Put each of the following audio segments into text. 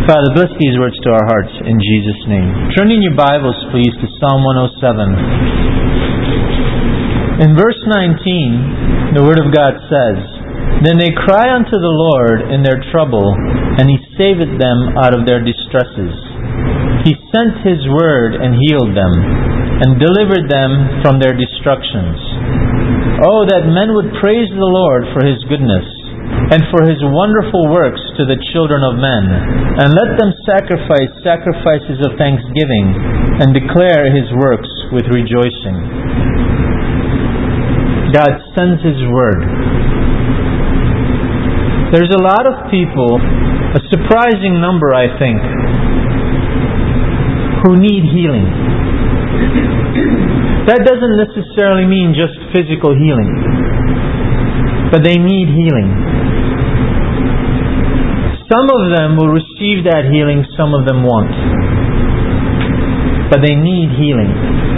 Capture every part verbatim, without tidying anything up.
Father, bless these words to our hearts in Jesus' name. Turn in your Bibles, please, to Psalm one oh seven. In verse nineteen, the Word of God says, "Then they cry unto the Lord in their trouble, and He saveth them out of their distresses. He sent His word and healed them, and delivered them from their destructions. Oh, that men would praise the Lord for His goodness, and for His wonderful works to the children of men. And let them sacrifice sacrifices of thanksgiving, and declare His works with rejoicing." God sends His word. There's a lot of people, a surprising number I think, who need healing. That doesn't necessarily mean just physical healing, but they need healing. Some of them will receive that healing, some of them won't. But they need healing.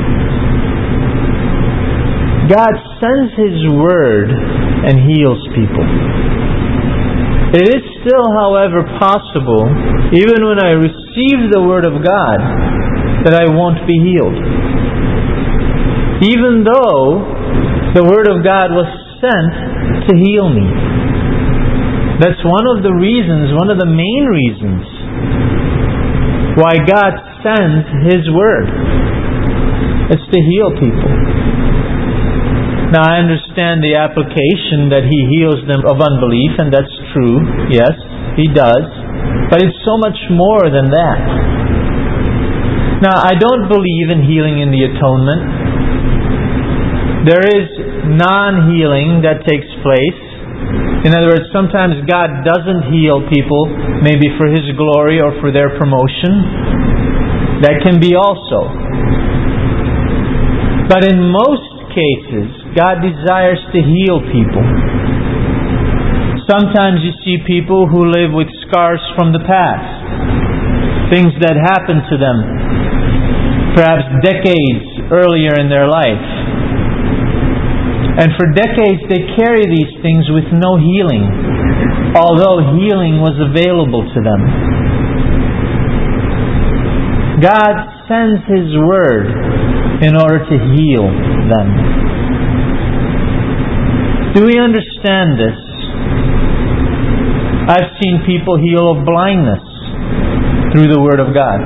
God sends His word and heals people. It is still, however, possible, even when I receive the word of God, that I won't be healed. Even though the word of God was sent to heal me. That's one of the reasons, one of the main reasons why God sends His word. It's to heal people. Now I understand the application that He heals them of unbelief, and that's true. Yes, He does. But it's so much more than that. Now I don't believe in healing in the atonement. There is non-healing that takes place. In other words, sometimes God doesn't heal people, maybe for His glory or for their promotion. That can be also. But in most cases, God desires to heal people. Sometimes you see people who live with scars from the past. Things that happened to them, perhaps decades earlier in their life. And for decades they carry these things with no healing, although healing was available to them. God sends His word in order to heal them. Do we understand this? I've seen people heal of blindness through the word of God.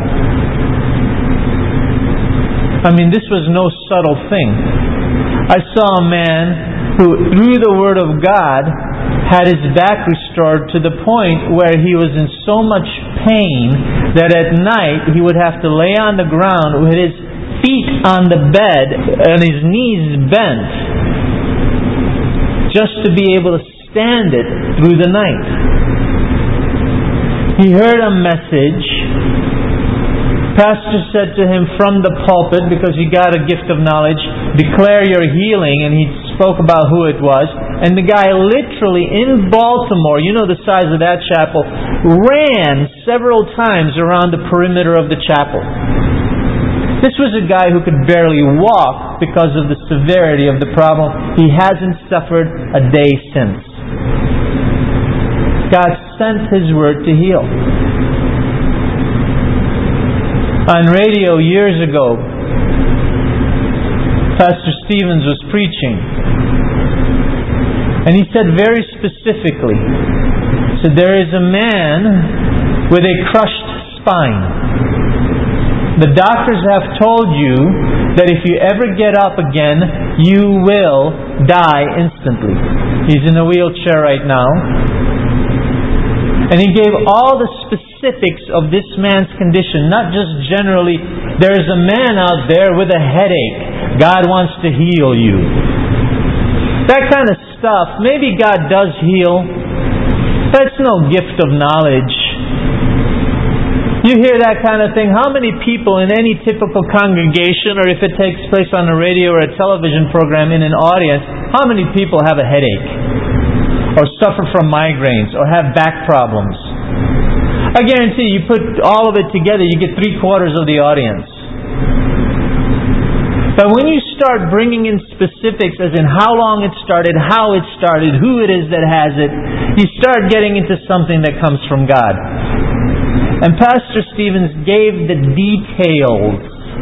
I mean, this was no subtle thing. I saw a man who, through the word of God, had his back restored to the point where he was in so much pain that at night he would have to lay on the ground with his feet on the bed and his knees bent just to be able to stand it through the night. He heard a message. Pastor said to him from the pulpit, because he got a gift of knowledge, "Declare your healing," and he spoke about who it was. And the guy literally in Baltimore, you know the size of that chapel, ran several times around the perimeter of the chapel. This was a guy who could barely walk because of the severity of the problem. He hasn't suffered a day since. God sent His word to heal. On radio years ago, Pastor Stevens was preaching, and he said very specifically, he said, "There is a man with a crushed spine. The doctors have told you that if you ever get up again, you will die instantly." He's in a wheelchair right now. And he gave all the specifics of this man's condition, not just generally, "There's a man out there with a headache. God wants to heal you." That kind of stuff. Maybe God does heal. That's no gift of knowledge. You hear that kind of thing. How many people in any typical congregation, or if it takes place on a radio or a television program in an audience, how many people have a headache? Or suffer from migraines, or have back problems? I guarantee you, you put all of it together, you get three quarters of the audience. But when you start bringing in specifics, as in how long it started, how it started, who it is that has it, you start getting into something that comes from God. And Pastor Stevens gave the details.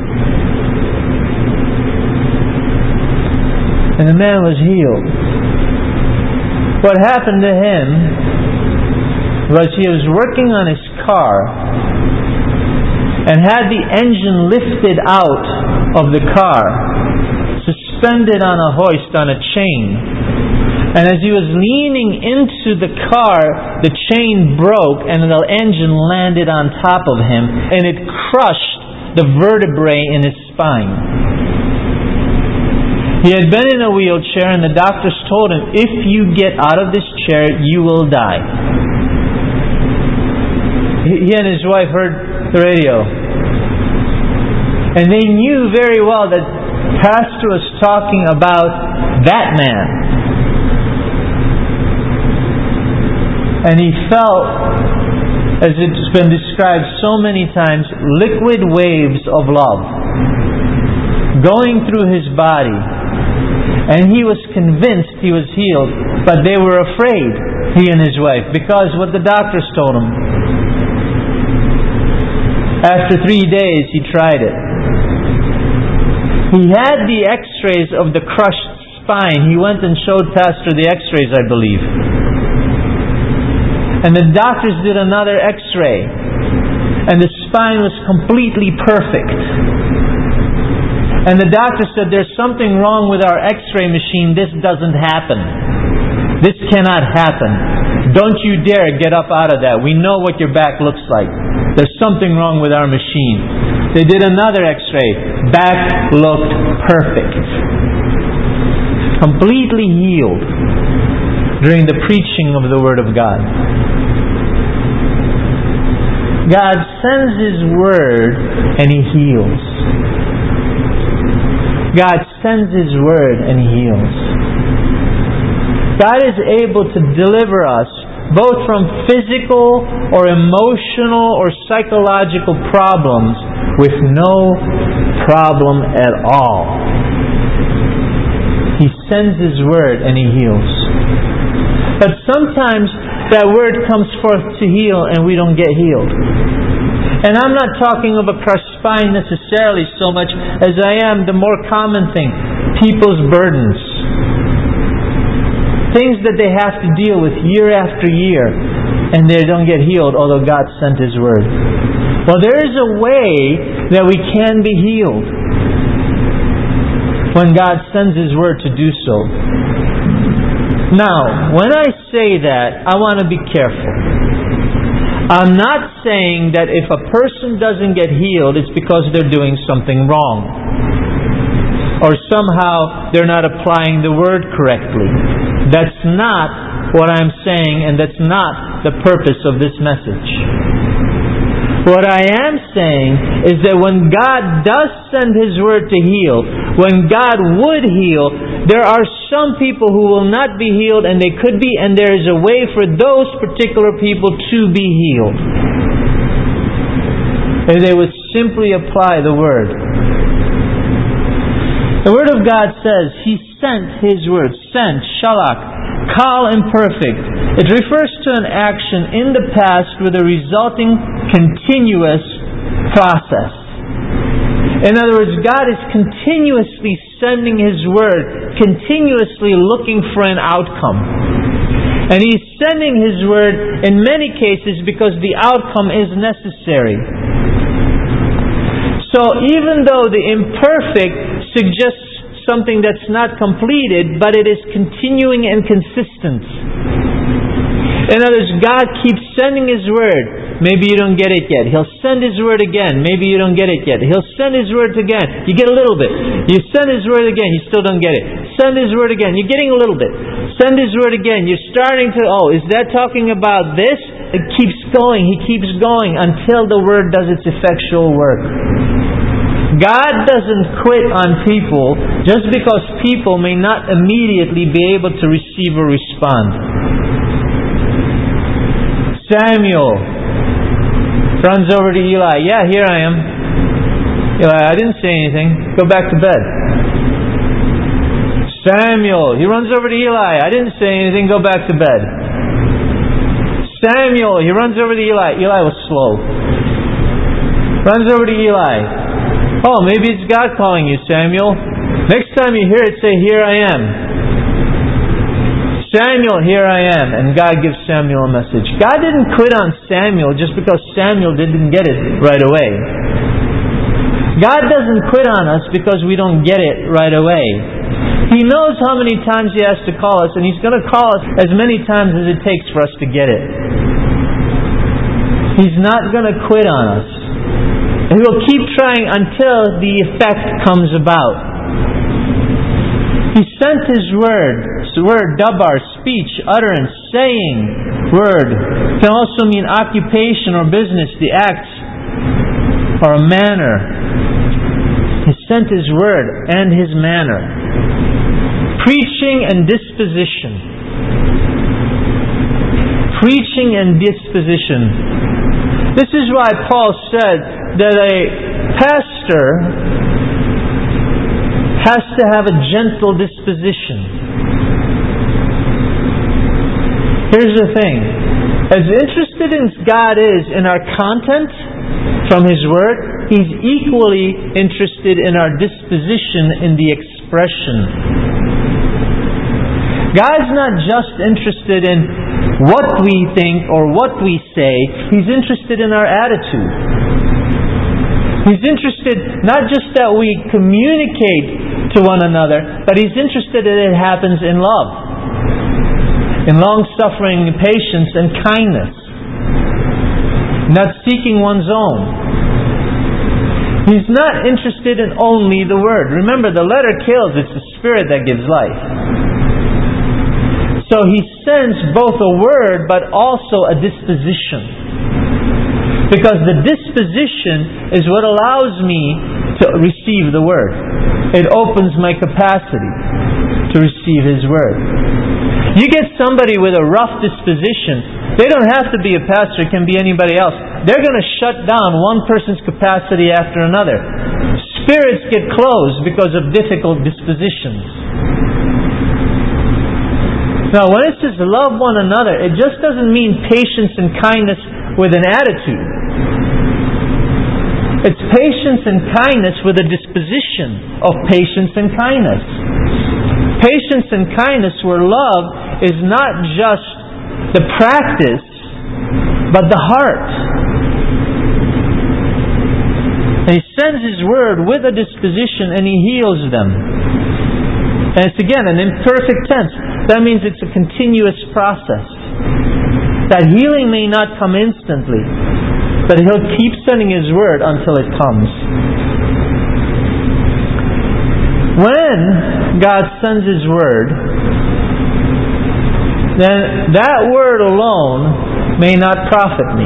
And the man was healed. What happened to him was he was working on his car and had the engine lifted out of the car, suspended on a hoist on a chain. And as he was leaning into the car, the chain broke and the engine landed on top of him, and it crushed the vertebrae in his spine. He had been in a wheelchair, and the doctors told him, if you get out of this chair, you will die. He and his wife heard the radio. And they knew very well that Pastor was talking about that man. And he felt, as it's been described so many times, liquid waves of love going through his body. And he was convinced he was healed, but they were afraid, he and his wife, because what the doctors told him. After three days, he tried it. He had the x-rays of the crushed spine. He went and showed Pastor the x-rays, I believe. And the doctors did another x-ray, and the spine was completely perfect. And the doctor said, there's something wrong with our x-ray machine. This doesn't happen. This cannot happen. Don't you dare get up out of that. We know what your back looks like. There's something wrong with our machine. They did another x-ray. Back looked perfect. Completely healed during the preaching of the Word of God. God sends His Word and He heals. God sends His Word and He heals. God is able to deliver us both from physical or emotional or psychological problems with no problem at all. He sends His Word and He heals. But sometimes that Word comes forth to heal and we don't get healed. And I'm not talking of a crushed spine necessarily so much as I am the more common thing, people's burdens. Things that they have to deal with year after year, and they don't get healed, although God sent His Word. Well, there is a way that we can be healed when God sends His Word to do so. Now, when I say that, I want to be careful. I'm not saying that if a person doesn't get healed, it's because they're doing something wrong, or somehow they're not applying the Word correctly. That's not what I'm saying, and that's not the purpose of this message. What I am saying is that when God does send His Word to heal, when God would heal, there are some people who will not be healed, and they could be, and there is a way for those particular people to be healed. If they would simply apply the Word. The Word of God says He sent His Word. Sent, shalach. Kal imperfect. It refers to an action in the past with a resulting continuous process. In other words, God is continuously sending His Word, continuously looking for an outcome. And He's sending His Word in many cases because the outcome is necessary. So even though the imperfect suggests something that's not completed, but it is continuing and consistent. In other words, God keeps sending His Word. Maybe you don't get it yet. He'll send His Word again. Maybe you don't get it yet. He'll send His Word again. You get a little bit. You send His Word again. You still don't get it. Send His Word again. You're getting a little bit. Send His Word again. You're starting to, oh, is that talking about this? It keeps going. He keeps going until the Word does its effectual work. God doesn't quit on people just because people may not immediately be able to receive or respond. Samuel runs over to Eli. Yeah, here I am. Eli, I didn't say anything. Go back to bed. Samuel, he runs over to Eli. I didn't say anything. Go back to bed. Samuel, he runs over to Eli. Eli was slow. Runs over to Eli. Oh, maybe it's God calling you, Samuel. Next time you hear it, say, "Here I am." Samuel, here I am. And God gives Samuel a message. God didn't quit on Samuel just because Samuel didn't get it right away. God doesn't quit on us because we don't get it right away. He knows how many times He has to call us, and He's going to call us as many times as it takes for us to get it. He's not going to quit on us. He will keep trying until the effect comes about. He sent His word. His word, dabar, speech, utterance, saying, word. It can also mean occupation or business, the act or a manner. He sent His word and His manner. Preaching and disposition. Preaching and disposition. This is why Paul said that a pastor has to have a gentle disposition. Here's the thing. As interested as God is in our content from His Word, He's equally interested in our disposition in the expression. God's not just interested in what we think or what we say. He's interested in our attitude. He's interested not just that we communicate to one another, but He's interested that it happens in love, in long-suffering, patience, and kindness, not seeking one's own. He's not interested in only the Word. Remember, the letter kills, it's the Spirit that gives life. So He sends both a word but also a disposition. Because the disposition is what allows me to receive the word. It opens my capacity to receive His word. You get somebody with a rough disposition, they don't have to be a pastor, it can be anybody else. They're going to shut down one person's capacity after another. Spirits get closed because of difficult dispositions. Now, when it says love one another, it just doesn't mean patience and kindness with an attitude. It's patience and kindness with a disposition of patience and kindness. Patience and kindness where love is not just the practice, but the heart. And He sends His word with a disposition and He heals them. And it's again an imperfect tense. That means it's a continuous process. That healing may not come instantly, but He'll keep sending His word until it comes. When God sends His word, then that word alone may not profit me.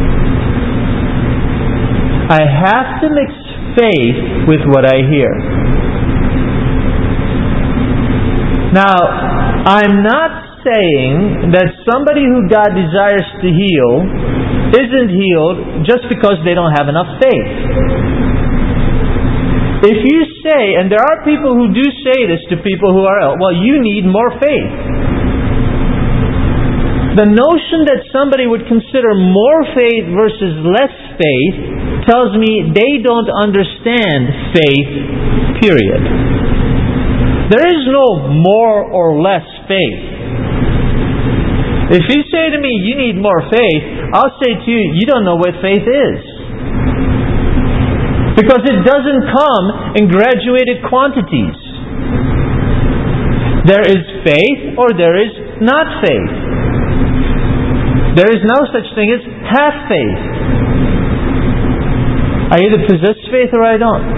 I have to mix faith with what I hear. Now, I'm not saying that somebody who God desires to heal isn't healed just because they don't have enough faith. If you say, and there are people who do say this to people who are ill, well, you need more faith. The notion that somebody would consider more faith versus less faith tells me they don't understand faith, period. There is no more or less faith. If you say to me, you need more faith, I'll say to you, you don't know what faith is. Because it doesn't come in graduated quantities. There is faith or there is not faith. There is no such thing as half faith. I either possess faith or I don't.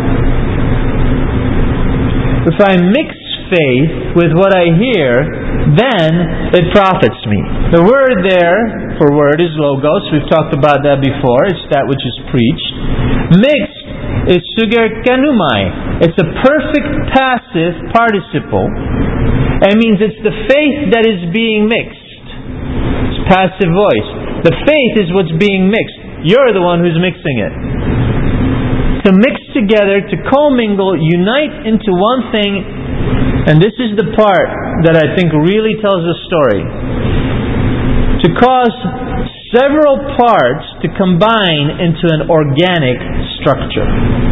If I mix faith with what I hear, then it profits me. The word there for word is logos. We've talked about that before. It's that which is preached. Mixed is suger kanumai. It's a perfect passive participle. It means it's the faith that is being mixed. It's passive voice. The faith is what's being mixed. You're the one who's mixing it. To mix together, to commingle, unite into one thing. And this is the part that I think really tells the story. To cause several parts to combine into an organic structure.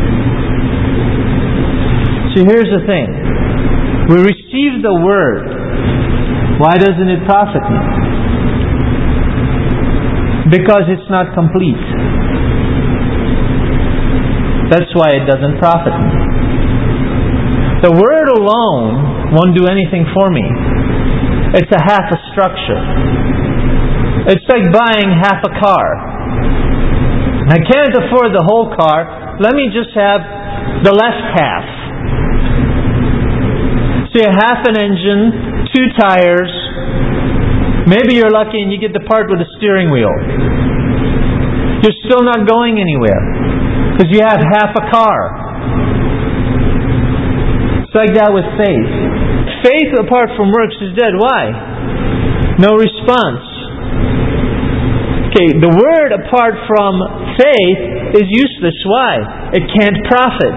See, here's the thing. We receive the Word. Why doesn't it profit me? Because it's not complete. That's why it doesn't profit me. The Word alone won't do anything for me. It's a half a structure. It's like buying half a car. I can't afford the whole car. Let me just have the left half. So you have an engine, two tires. Maybe you're lucky and you get the part with the steering wheel. You're still not going anywhere because you have half a car. It's like that with faith. Faith apart from works is dead. Why? No response. Okay, the Word apart from faith is useless. Why? It can't profit.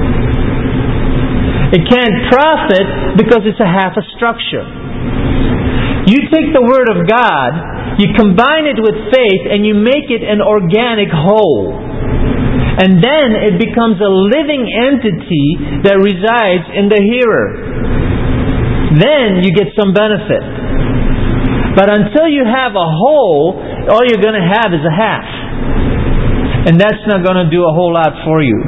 It can't profit because it's a half a structure. You take the Word of God, you combine it with faith, and you make it an organic whole. And then it becomes a living entity that resides in the hearer. Then you get some benefit. But until you have a whole, all you're going to have is a half. And that's not going to do a whole lot for you.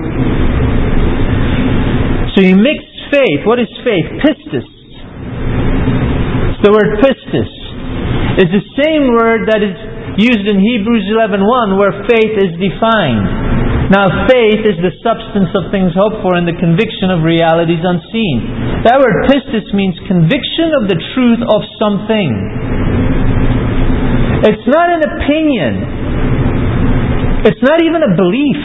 So you mix faith. What is faith? Pistis. It's the word pistis. It's the same word that is used in Hebrews eleven one where faith is defined. Now faith is the substance of things hoped for and the conviction of realities unseen. That word pistis means conviction of the truth of something. It's not an opinion. It's not even a belief.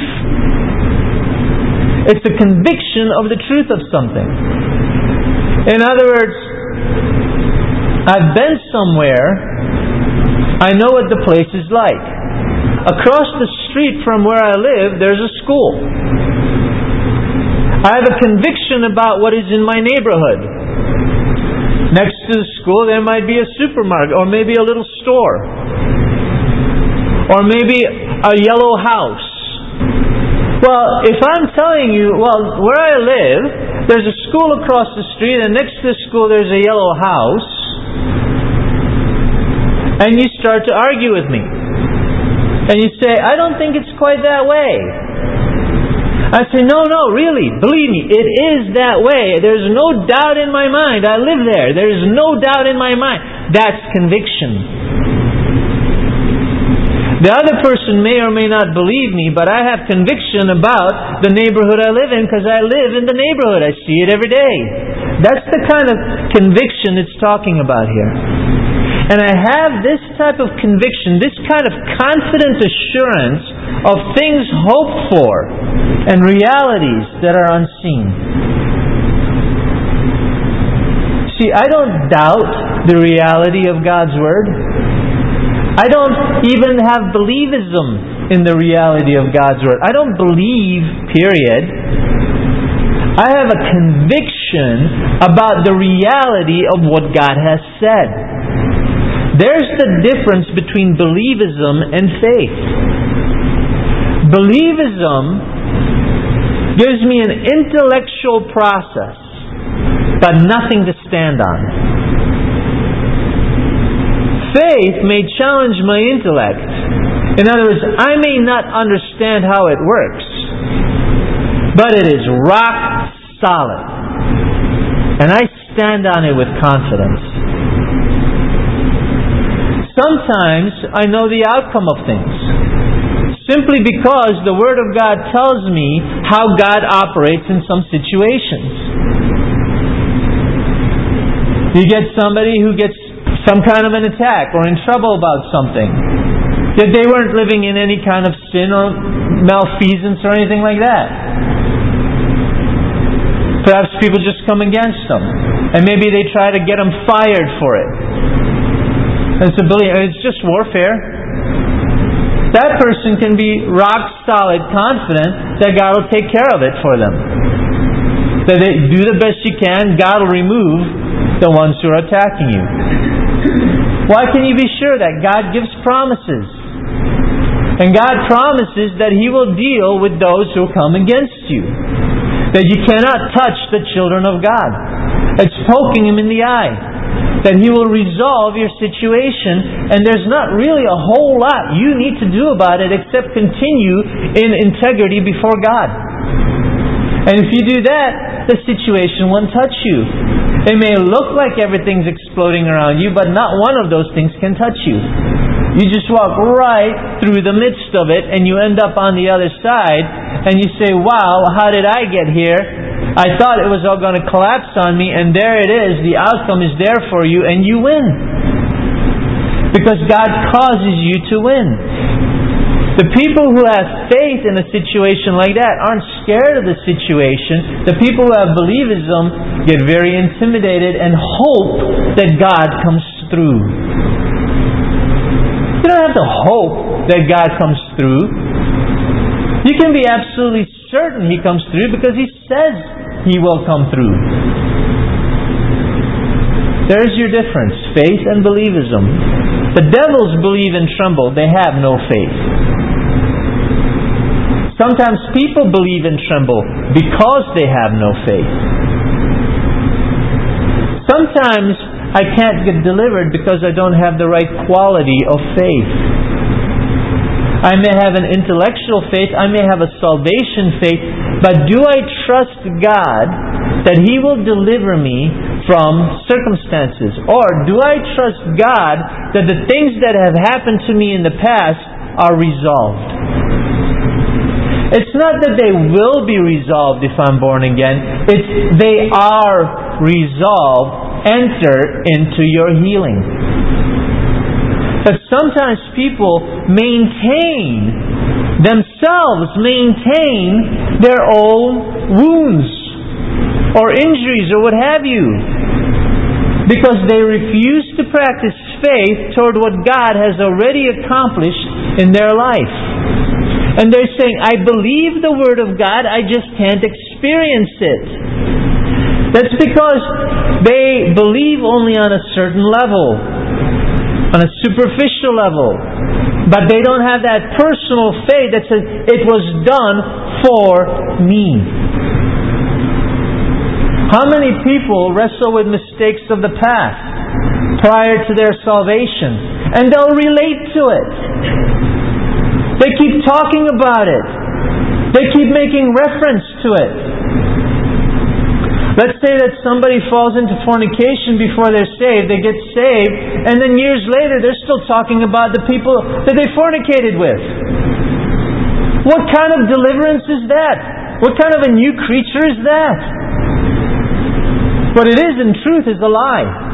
It's a conviction of the truth of something. In other words, I've been somewhere. I know what the place is like. Across the street from where I live, there's a school. I have a conviction about what is in my neighborhood. Next to the school, there might be a supermarket, or maybe a little store, or maybe a yellow house. Well, if I'm telling you, well, where I live, there's a school across the street, and next to the school there's a yellow house, and you start to argue with me. And you say, I don't think it's quite that way. I say, no, no, really, believe me, it is that way. There's no doubt in my mind. I live there. There's no doubt in my mind. That's conviction. The other person may or may not believe me, but I have conviction about the neighborhood I live in because I live in the neighborhood. I see it every day. That's the kind of conviction it's talking about here. And I have this type of conviction, this kind of confident assurance of things hoped for and realities that are unseen. See, I don't doubt the reality of God's Word. I don't even have believism in the reality of God's Word. I don't believe, period. I have a conviction about the reality of what God has said. There's the difference between believism and faith. Believism gives me an intellectual process, but nothing to stand on. Faith may challenge my intellect. In other words, I may not understand how it works, but it is rock solid. And I stand on it with confidence. Sometimes I know the outcome of things, simply because the Word of God tells me how God operates in some situations. You get somebody who gets some kind of an attack or in trouble about something. That they weren't living in any kind of sin or malfeasance or anything like that. Perhaps people just come against them. And maybe they try to get them fired for it. And it's, a billion, it's just warfare. That person can be rock solid, confident that God will take care of it for them. That they do the best you can, God will remove the ones who are attacking you. Why can you be sure that? God gives promises. And God promises that He will deal with those who come against you. That you cannot touch the children of God. It's poking Him in the eye. That He will resolve your situation, and there's not really a whole lot you need to do about it except continue in integrity before God. And if you do that, the situation won't touch you. It may look like everything's exploding around you, but not one of those things can touch you. You just walk right through the midst of it, and you end up on the other side, and you say, wow, how did I get here? I thought it was all going to collapse on me, and there it is. The outcome is there for you, and you win. Because God causes you to win. The people who have faith in a situation like that aren't scared of the situation. The people who have believism get very intimidated and hope that God comes through. You don't have to hope that God comes through. You can be absolutely certain He comes through because He says He will come through. There's your difference, faith and believism. The devils believe and tremble. They have no faith. Sometimes people believe and tremble because they have no faith. Sometimes I can't get delivered because I don't have the right quality of faith. I may have an intellectual faith, I may have a salvation faith, but do I trust God that He will deliver me from circumstances? Or do I trust God that the things that have happened to me in the past are resolved? It's not that they will be resolved if I'm born again. It's they are resolved. Enter into your healing. But sometimes people maintain themselves, maintain their own wounds or injuries or what have you, because they refuse to practice faith toward what God has already accomplished in their life. And they're saying, I believe the Word of God, I just can't experience it. That's because they believe only on a certain level, on a superficial level. But they don't have that personal faith that says, it was done for me. How many people wrestle with mistakes of the past prior to their salvation? And they'll relate to it. They keep talking about it. They keep making reference to it. Let's say that somebody falls into fornication before they're saved. They get saved, and then years later they're still talking about the people that they fornicated with. What kind of deliverance is that? What kind of a new creature is that? What it is in truth is a lie.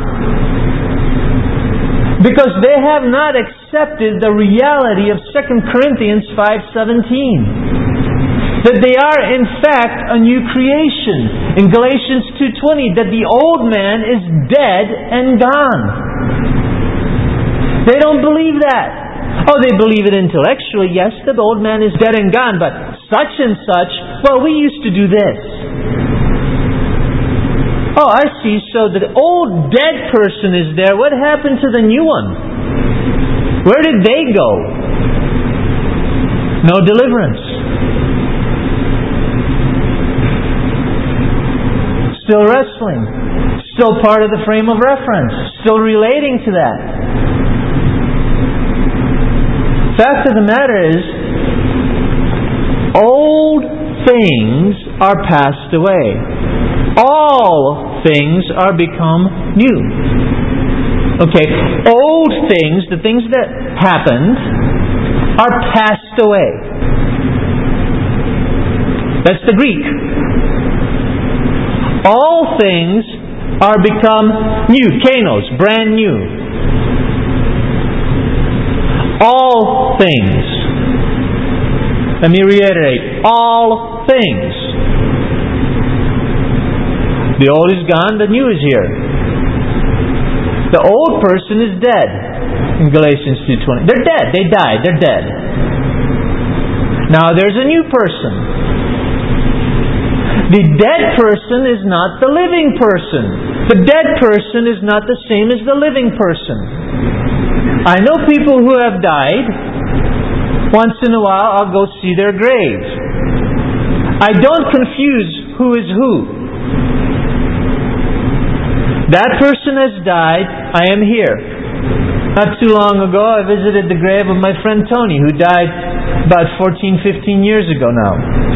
Because they have not accepted the reality of Second Corinthians five seventeen. That they are in fact a new creation. In Galatians two twenty, that the old man is dead and gone. They don't believe that. Oh, they believe it intellectually. Yes, the old man is dead and gone, but such and such, well, we used to do this. Oh, I see. So the old dead person is there. What happened to the new one? Where did they go? No deliverance. Still wrestling. Still part of the frame of reference. Still relating to that. Fact of the matter is, old things are passed away. All things are become new. Okay, old things, the things that happened, are passed away. That's the Greek. All things are become new. Kainos, brand new. All things. Let me reiterate. All things. The old is gone, the new is here. The old person is dead. In Galatians two twenty. They're dead. They died. They're dead. Now there's a new person. The dead person is not the living person. The dead person is not the same as the living person. I know people who have died Once in a while, I'll go see their grave. I don't confuse who is who. That person has died. I am here. Not too long ago, I visited the grave of my friend Tony, who died about fourteen, fifteen years ago now.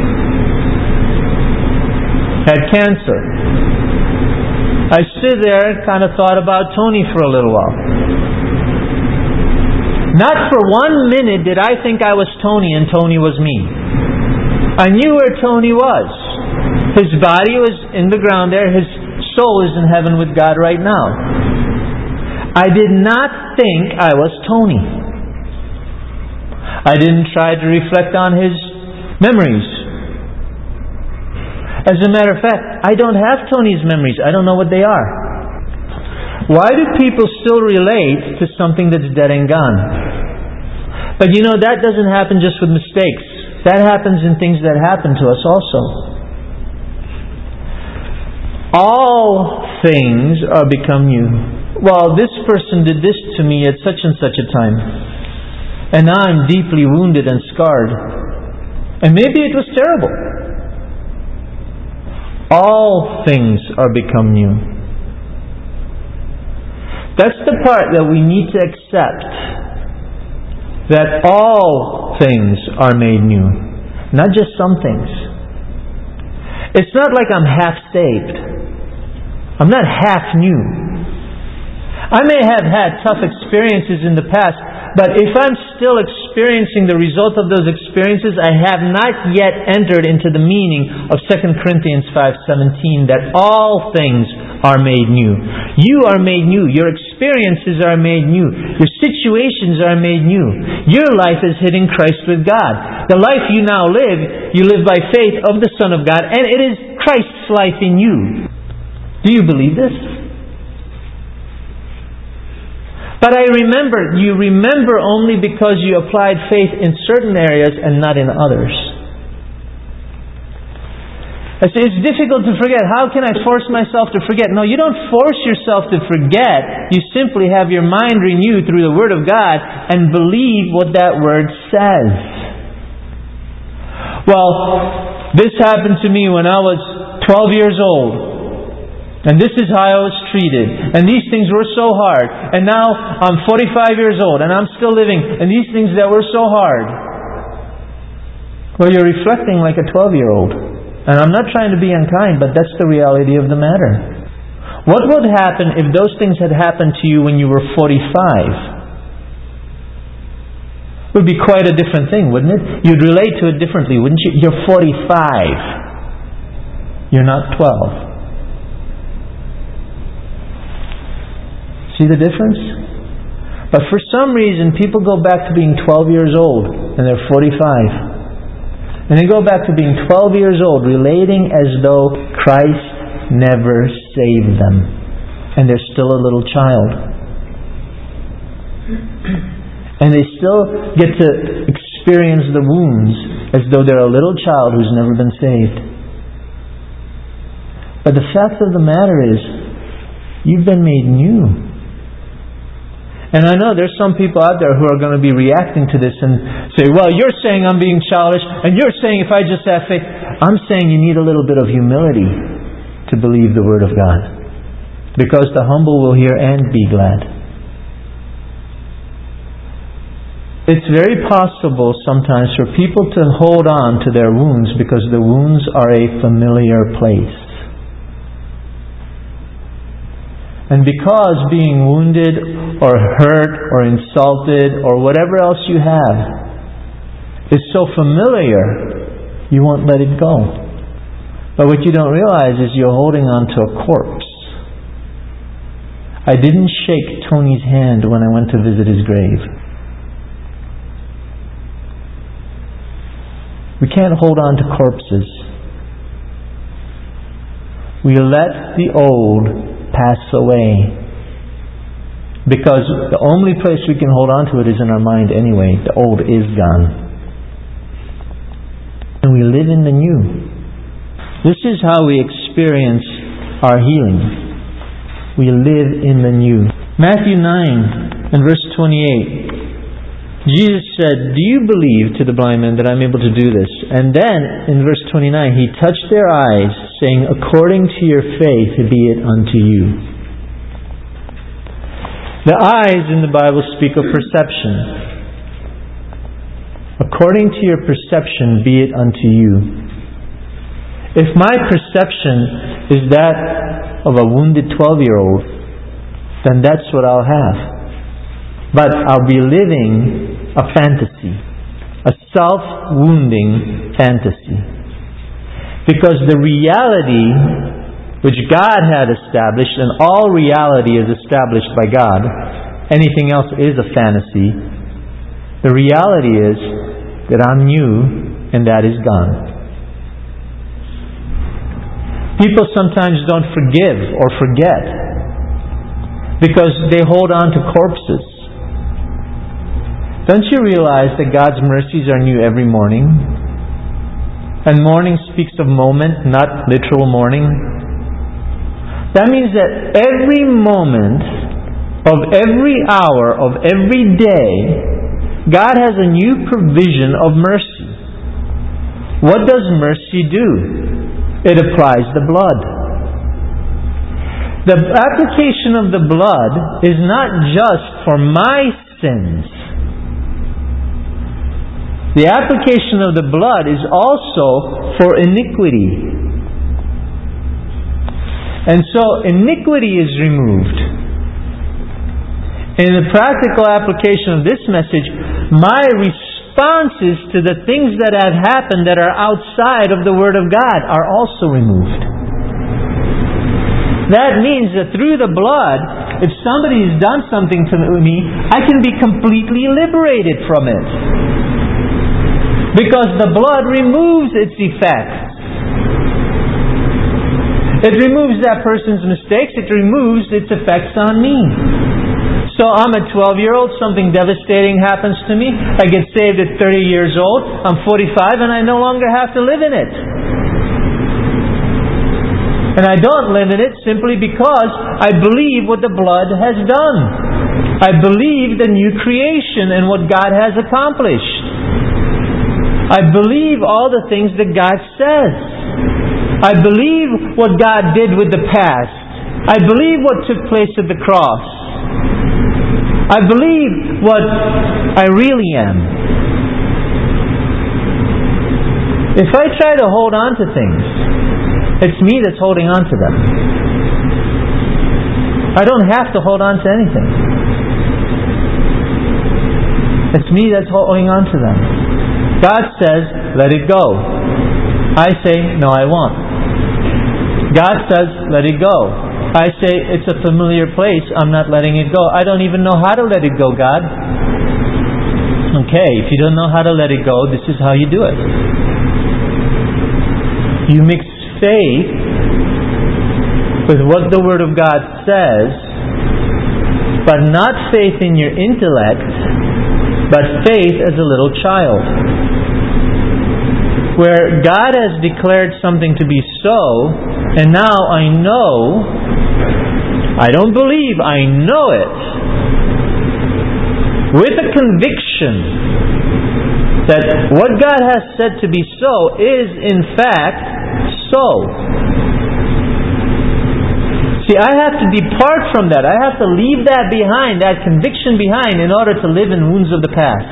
Had cancer. I stood there and kind of thought about Tony for a little while. Not for one minute did I think I was Tony and Tony was me. I knew where Tony was. His body was in the ground there. His soul is in heaven with God right now. I did not think I was Tony. I didn't try to reflect on his memories. As a matter of fact, I don't have Tony's memories. I don't know what they are. Why do people still relate to something that's dead and gone? But you know, that doesn't happen just with mistakes. That happens in things that happen to us also. All things are become new. Well, this person did this to me at such and such a time, and now I'm deeply wounded and scarred. And maybe it was terrible. All things are become new. That's the part that we need to accept. That all things are made new. Not just some things. It's not like I'm half saved. I'm not half new. I may have had tough experiences in the past, but if I'm still experiencing the result of those experiences, I have not yet entered into the meaning of Second Corinthians five seventeen, that all things are made new. You are made new. Your experiences are made new. Your situations are made new. Your life is hid in Christ with God. The life you now live, you live by faith of the Son of God, and it is Christ's life in you. Do you believe this? But I remember, you remember only because you applied faith in certain areas and not in others. I say, it's difficult to forget. How can I force myself to forget? No, you don't force yourself to forget. You simply have your mind renewed through the Word of God and believe what that Word says. Well, this happened to me when I was twelve years old. And this is how I was treated. And these things were so hard. And now I'm forty-five years old and I'm still living. And these things that were so hard. Well, you're reflecting like a twelve-year-old. And I'm not trying to be unkind, but that's the reality of the matter. What would happen if those things had happened to you when you were forty-five? It would be quite a different thing, wouldn't it? You'd relate to it differently, wouldn't you? You're forty-five. You're not twelve. See the difference? But for some reason, people go back to being twelve years old, and they're forty-five. And they go back to being twelve years old, relating as though Christ never saved them. And they're still a little child. And they still get to experience the wounds as though they're a little child who's never been saved. But the fact of the matter is, you've been made new. And I know there's some people out there who are going to be reacting to this and say, well, you're saying I'm being childish, and you're saying if I just have faith. I'm saying you need a little bit of humility to believe the Word of God. Because the humble will hear and be glad. It's very possible sometimes for people to hold on to their wounds because the wounds are a familiar place. And because being wounded or hurt or insulted or whatever else you have is so familiar, you won't let it go. But what you don't realize is you're holding on to a corpse. I didn't shake Tony's hand when I went to visit his grave. We can't hold on to corpses. We let the old pass away. Because the only place we can hold on to it is in our mind anyway. The old is gone. And we live in the new. This is how we experience our healing. We live in the new. Matthew nine and verse twenty-eight. Jesus said, "Do you believe," to the blind man, "that I'm able to do this?" And then, in verse twenty-nine, He touched their eyes, saying, "According to your faith be it unto you." The eyes in the Bible speak of perception. According to your perception be it unto you. If my perception is that of a wounded twelve-year-old, then that's what I'll have. But I'll be living a fantasy, a self-wounding fantasy. Because the reality which God had established, and all reality is established by God, anything else is a fantasy. The reality is that I'm new and that is gone. People sometimes don't forgive or forget because they hold on to corpses. Don't you realize that God's mercies are new every morning? And morning speaks of moment, not literal morning. That means that every moment of every hour of every day, God has a new provision of mercy. What does mercy do? It applies the blood. The application of the blood is not just for my sins. The application of the blood is also for iniquity. And so iniquity is removed. In the practical application of this message, my responses to the things that have happened that are outside of the Word of God are also removed. That means that through the blood, if somebody has done something to me, I can be completely liberated from it. Because the blood removes its effects. It removes that person's mistakes. It removes its effects on me. So I'm a twelve-year-old, something devastating happens to me. I get saved at thirty years old. I'm forty-five and I no longer have to live in it. And I don't live in it simply because I believe what the blood has done. I believe the new creation and what God has accomplished. I believe all the things that God says. I believe what God did with the past. I believe what took place at the cross. I believe what I really am. If I try to hold on to things, it's me that's holding on to them. I don't have to hold on to anything. It's me that's holding on to them. God says, let it go. I say, no, I won't. God says, let it go. I say, it's a familiar place, I'm not letting it go. I don't even know how to let it go, God. Okay, if you don't know how to let it go, this is how you do it. You mix faith with what the Word of God says, but not faith in your intellect, but faith as a little child. Where God has declared something to be so, and now I know, I don't believe, I know it, with a conviction that what God has said to be so is in fact so. See, I have to depart from that. I have to leave that behind, that conviction behind, in order to live in wounds of the past.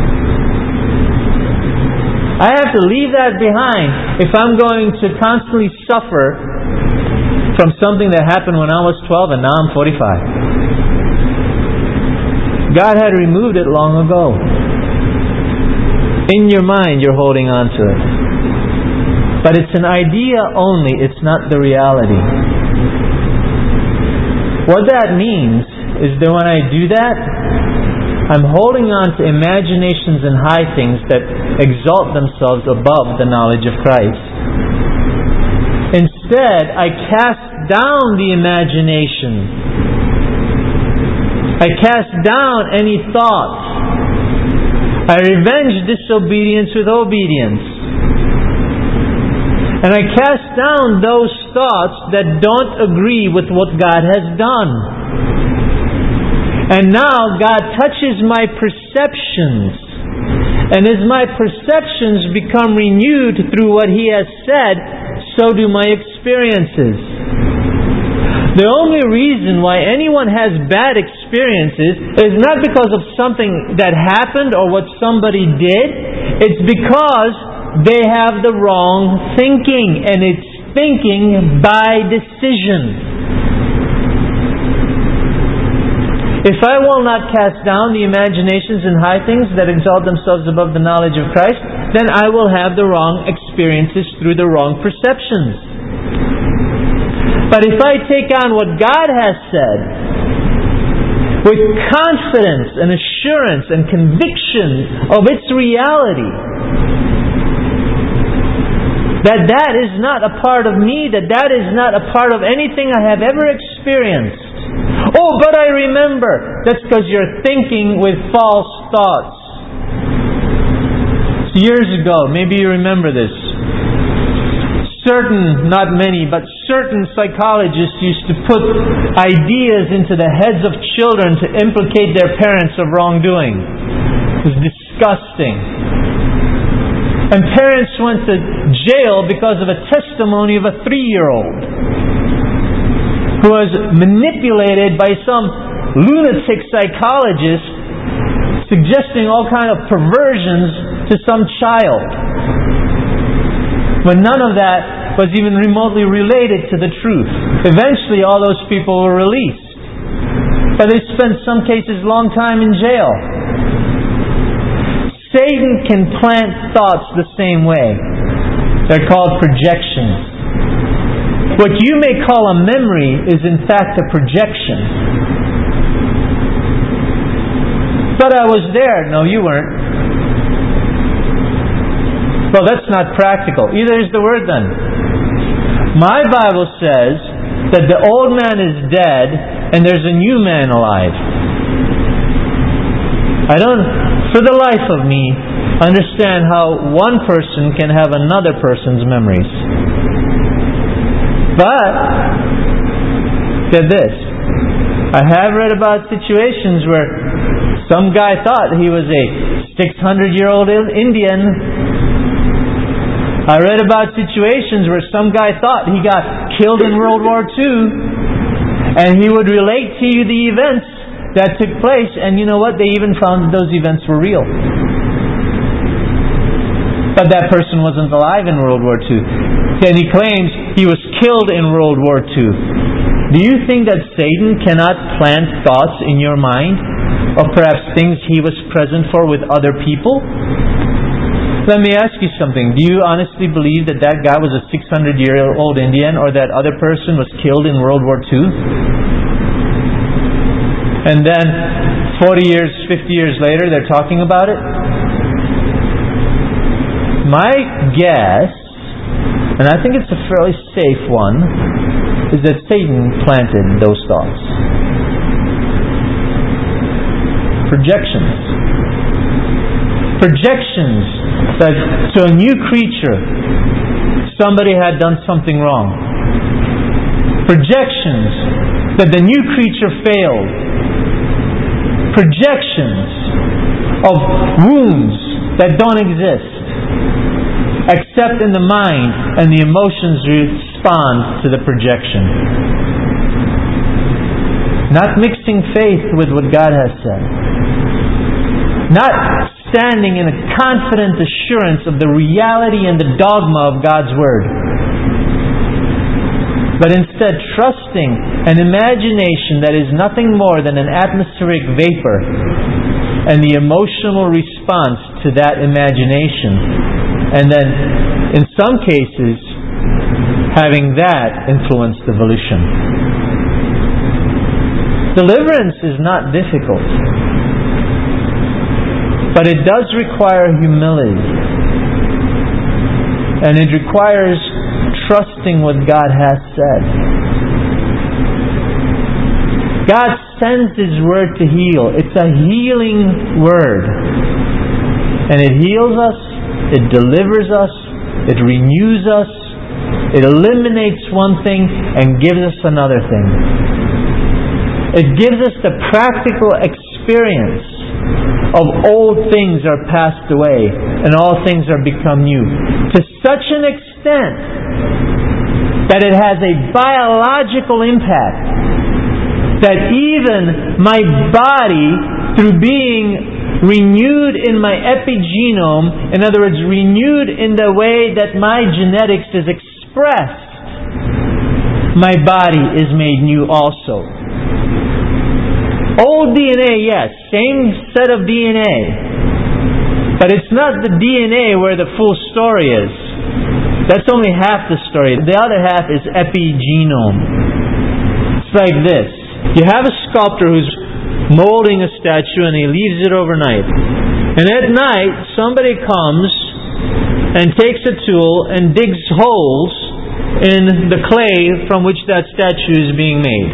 I have to leave that behind if I'm going to constantly suffer from something that happened when I was twelve and now I'm forty-five. God had removed it long ago. In your mind, you're holding on to it. But it's an idea only, it's not the reality. What that means is that when I do that, I'm holding on to imaginations and high things that exalt themselves above the knowledge of Christ. Instead, I cast down the imagination. I cast down any thoughts. I revenge disobedience with obedience. And I cast down those thoughts that don't agree with what God has done. And now God touches my perceptions. And as my perceptions become renewed through what He has said, so do my experiences. The only reason why anyone has bad experiences is not because of something that happened or what somebody did. It's because they have the wrong thinking, and it's thinking by decision. If I will not cast down the imaginations and high things that exalt themselves above the knowledge of Christ, then I will have the wrong experiences through the wrong perceptions. But if I take on what God has said, with confidence and assurance and conviction of its reality, that that is not a part of me, that that is not a part of anything I have ever experienced. Oh, but I remember. That's because you're thinking with false thoughts. Years ago, maybe you remember this. Certain, not many, but certain psychologists used to put ideas into the heads of children to implicate their parents of wrongdoing. It was disgusting. And parents went to jail because of a testimony of a three-year-old who was manipulated by some lunatic psychologist suggesting all kind of perversions to some child, when none of that was even remotely related to the truth. Eventually all those people were released, but they spent some cases a long time in jail. Satan can plant thoughts the same way. They're called projections. What you may call a memory is in fact a projection. But I was there. No, you weren't. Well, that's not practical. Either is the word then. My Bible says that the old man is dead and there's a new man alive. I don't, for the life of me, understand how one person can have another person's memories. But, get this, I have read about situations where some guy thought he was a six hundred year old Indian. I read about situations where some guy thought he got killed in World War Two, and he would relate to you the events that took place, and you know what? They even found that those events were real. But that person wasn't alive in World War Two. And he claims he was killed in World War Two. Do you think that Satan cannot plant thoughts in your mind? Or perhaps things he was present for with other people? Let me ask you something. Do you honestly believe that that guy was a six hundred year old Indian, or that other person was killed in World War Two? And then forty years, fifty years later, they're talking about it? My guess, and I think it's a fairly safe one, is that Satan planted those thoughts. Projections. Projections that to a new creature somebody had done something wrong. Projections that the new creature failed. Projections of wounds that don't exist, except in the mind, and the emotions respond to the projection. Not mixing faith with what God has said. Not standing in a confident assurance of the reality and the dogma of God's Word. But instead trusting an imagination that is nothing more than an atmospheric vapor, and the emotional response to that imagination. And then, in some cases, having that influence the volition. Deliverance is not difficult, but it does require humility. And it requires trusting what God has said. God sends His Word to heal. It's a healing Word. And it heals us, it delivers us, it renews us, it eliminates one thing and gives us another thing. It gives us the practical experience of old things are passed away and all things are become new. To such an extent that it has a biological impact. That even my body, through being renewed in my epigenome, in other words, renewed in the way that my genetics is expressed, my body is made new also. Old D N A, yes, same set of D N A. But it's not the D N A where the full story is. That's only half the story. The other half is epigenome. It's like this. You have a sculptor who's molding a statue and he leaves it overnight. And at night, somebody comes and takes a tool and digs holes in the clay from which that statue is being made.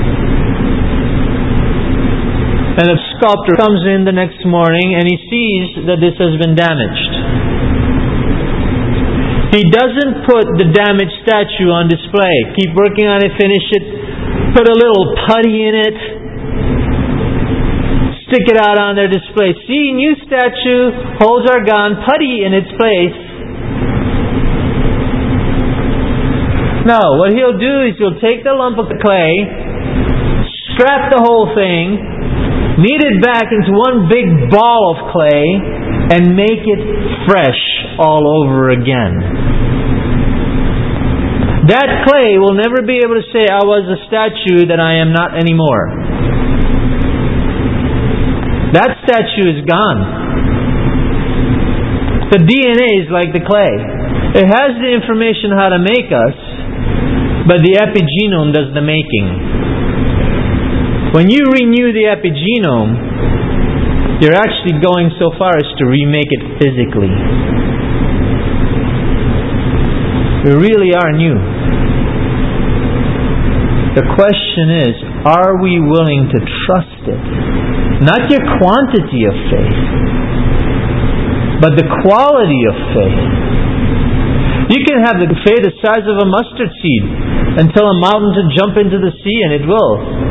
And the sculptor comes in the next morning and he sees that this has been damaged. He doesn't put the damaged statue on display. Keep working on it, finish it, put a little putty in it, stick it out on their display. See, new statue, holes are gone, putty in its place. No, what he'll do is he'll take the lump of clay, scrap the whole thing, knead it back into one big ball of clay, and make it fresh all over again. That clay will never be able to say, I was a statue that I am not anymore. That statue is gone. The D N A is like the clay. It has the information how to make us, but the epigenome does the making. When you renew the epigenome, you're actually going so far as to remake it physically. We really are new. The question is, are we willing to trust it? Not your quantity of faith, but the quality of faith. You can have the faith the size of a mustard seed and tell a mountain to jump into the sea, and it will.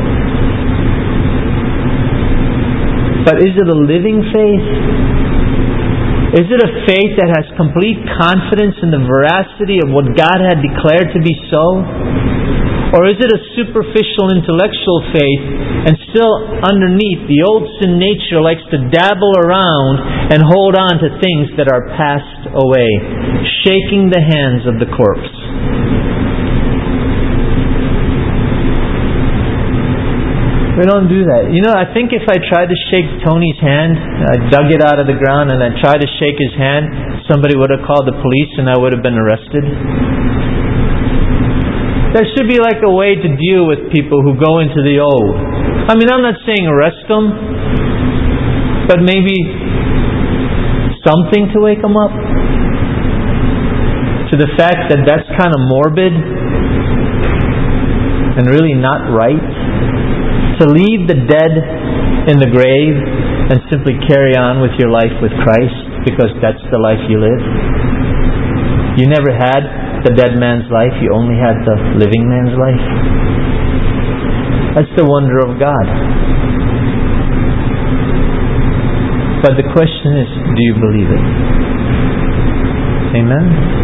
But is it a living faith? Is it a faith that has complete confidence in the veracity of what God had declared to be so? Or is it a superficial intellectual faith and still underneath the old sin nature likes to dabble around and hold on to things that are passed away, shaking the hands of the corpse? We don't do that. You know, I think if I tried to shake Tony's hand, I dug it out of the ground and I tried to shake his hand, somebody would have called the police and I would have been arrested. There should be like a way to deal with people who go into the old. I mean, I'm not saying arrest them, but maybe something to wake them up to the fact that that's kind of morbid and really not right. To leave the dead in the grave and simply carry on with your life with Christ because that's the life you live. You never had the dead man's life, you only had the living man's life. That's the wonder of God. But the question is, do you believe it? Amen?